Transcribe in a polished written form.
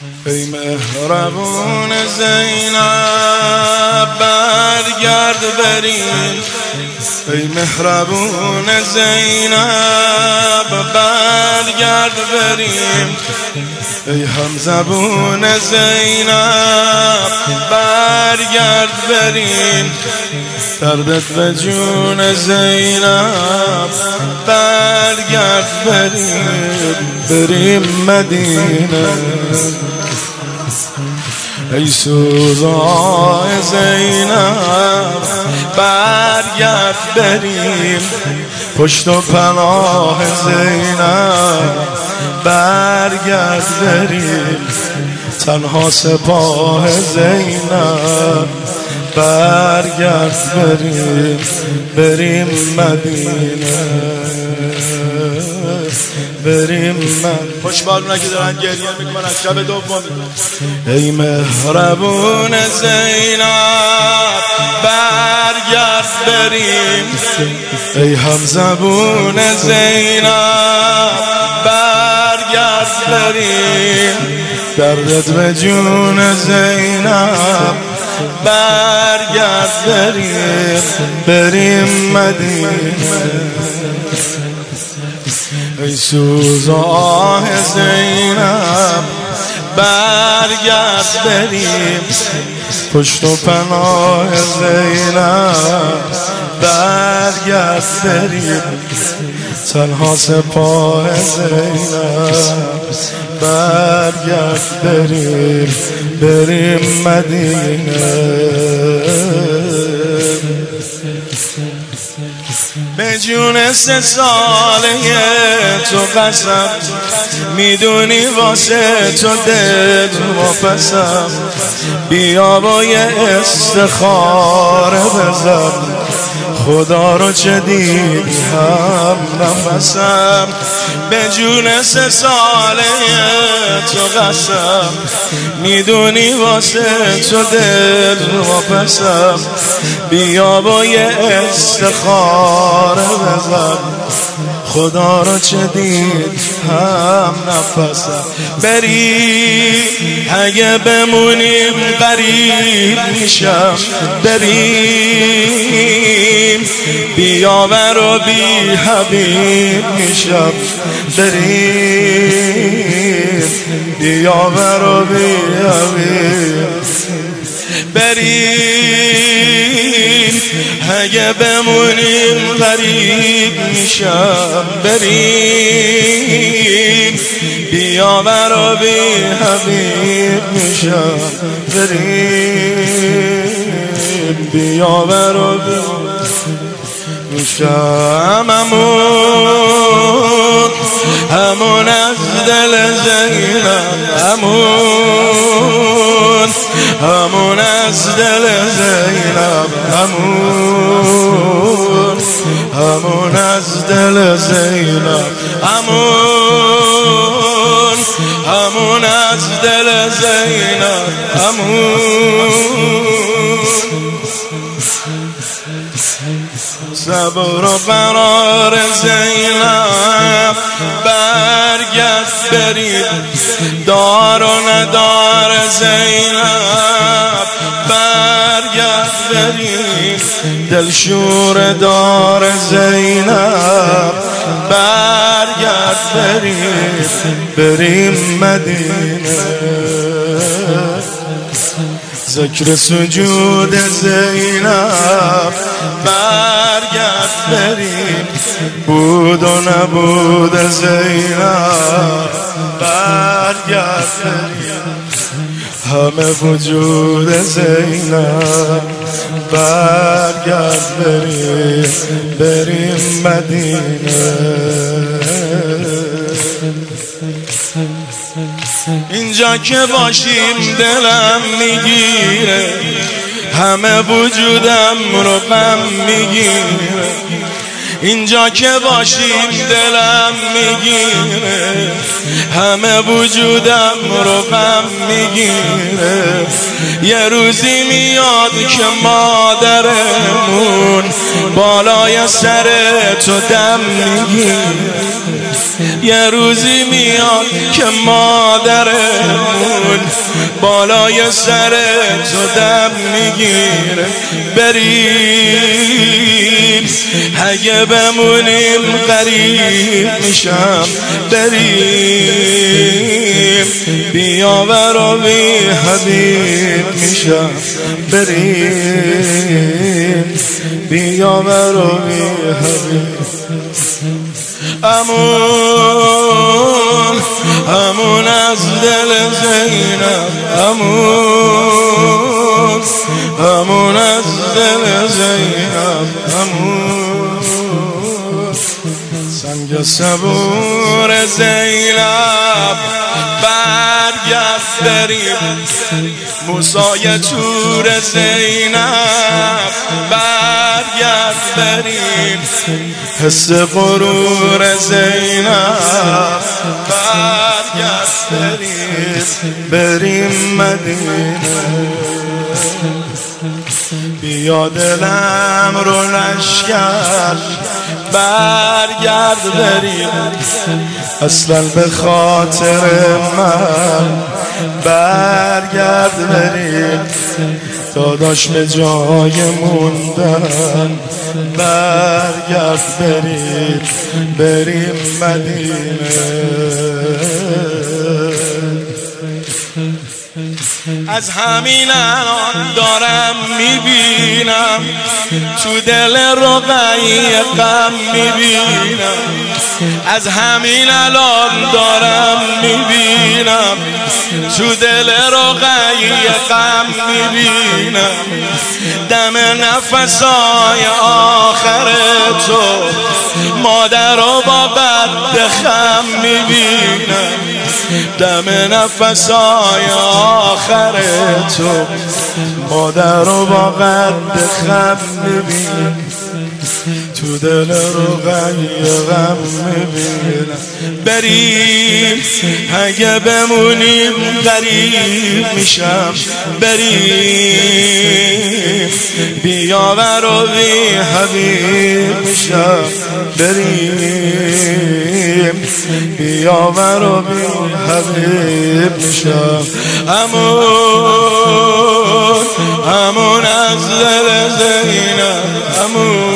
ای مهربون زینب برگرد بریم، ای مهربون زینب برگرد بریم، ای همزبون زینب برگرد بریم، دردت به جون زینب برگرد بریم، بریم مدینه. ای سوزای زینب برگرد بریم، پشت و پناه زینب برگرد بریم، تنها سپاه زینب برگرد بریم، بریم مدینه، بریم من. خوشبالونه که دارن گریه میکنن شب دوم. ای مهربون زینب برگرد بریم، ای همزبون زینب برگرد بریم، دردت به جون زینب برگرد بریم، بریم مدینه. ای سوز آه زینب برگرد بریم، پشت و پناه زینب برگرد بریم، تنها سپاه زینب برگرد بریم، بریم مدینه. به جون 3 ساله تو قسم، میدونی واسه تو دل واپسم، بیا با یه استخاره بزن، خدا رو چه دید هم نفسم. به جون 3 ساله تو قسم، میدونی واسه تو دل واپسم، بیا با یه استخاره بزن، خدا رو چه دید هم نفسم. بریم اگه بمونیم غریب میشم، بریم بیاور و بی حبیب میشم، بریم بیاور و بی حبیب، بریم اگه بمونیم غریب میشم، بریم بیاور و بی حبیب میشم، بریم بیاور و بی میشم. همون از دل زینب، همون از دل زینب، همون از دل زینب، همون از دل زینب، صبر و قرار زینب برگرد بریم، دار و ندار زینب برگرد بریم، دلشور دار زینب برگرد بریم، بریم مدینه. ذکر سجود زینب برگرد بریم، بود و نبود زینب برگرد بریم، همه وجود زینب برگرد بریم، بریم مدینه. اینجا که باشیم دلم میگیره، همه وجودم رو غم میگیره، اینجا که باشیم دلم میگیره، همه وجودم رو غم میگیره. یه روزی میاد که مادرمون بالای سر تو دم میگیره. یه روزی میاد که مادرمون بالای سر تو دم میگیره. بریم اگه بمونیم غریب میشم، بریم بیاور و بی حبیب میشم، بریم بیاور و بی حبیب. امون از دل زینب، امون از دل زینب، سنگ صبور زینب. برگرد بریم موسای تور زینب، برگرد بریم حس غرور زینب، برگرد بریم مدینه. بیا دلم رو لشکر برگرد بریم، اصلا به خاطر من برگرد بریم. داداش به جای موندن برگرد بریم، بریم مدینه. از همین الان دارم میبینم تو دل رقیه غم میبینم. از همین الان دارم میبینم تو دل رقیه غم میبینم. دم نفسای آخر تو مادر رو با قد خم میبینم. دم نفسای آخر تو مادر رو با قد خم میبینم. تو دل رقیه غم میبینم. بریم اگه بمونیم غریب میشم، بریم بیاور و بی حبیب میشم، بریم بیاور و بی حبیب میشم. امون از دل زینب، امون